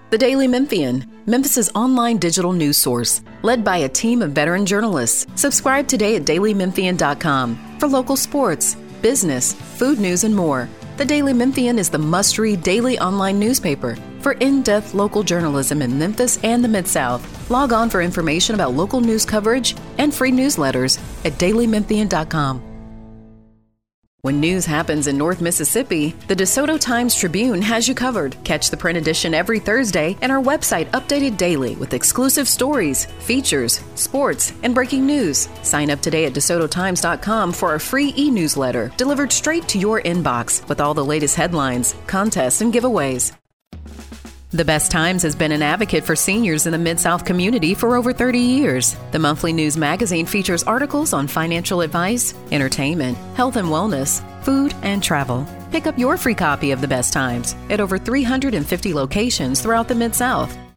The Daily Memphian, Memphis's online digital news source, led by a team of veteran journalists. Subscribe today at dailymemphian.com for local sports, business, food news, and more. The Daily Memphian is the must-read daily online newspaper for in-depth local journalism in Memphis and the Mid-South. Log on for information about local news coverage and free newsletters at dailymemphian.com. When news happens in North Mississippi, the DeSoto Times-Tribune has you covered. Catch the print edition every Thursday and our website updated daily with exclusive stories, features, sports, and breaking news. Sign up today at DeSotoTimes.com for our free e-newsletter delivered straight to your inbox with all the latest headlines, contests, and giveaways. The Best Times has been an advocate for seniors in the Mid-South community for over 30 years. The monthly news magazine features articles on financial advice, entertainment, health and wellness, food, and travel. Pick up your free copy of The Best Times at over 350 locations throughout the Mid-South.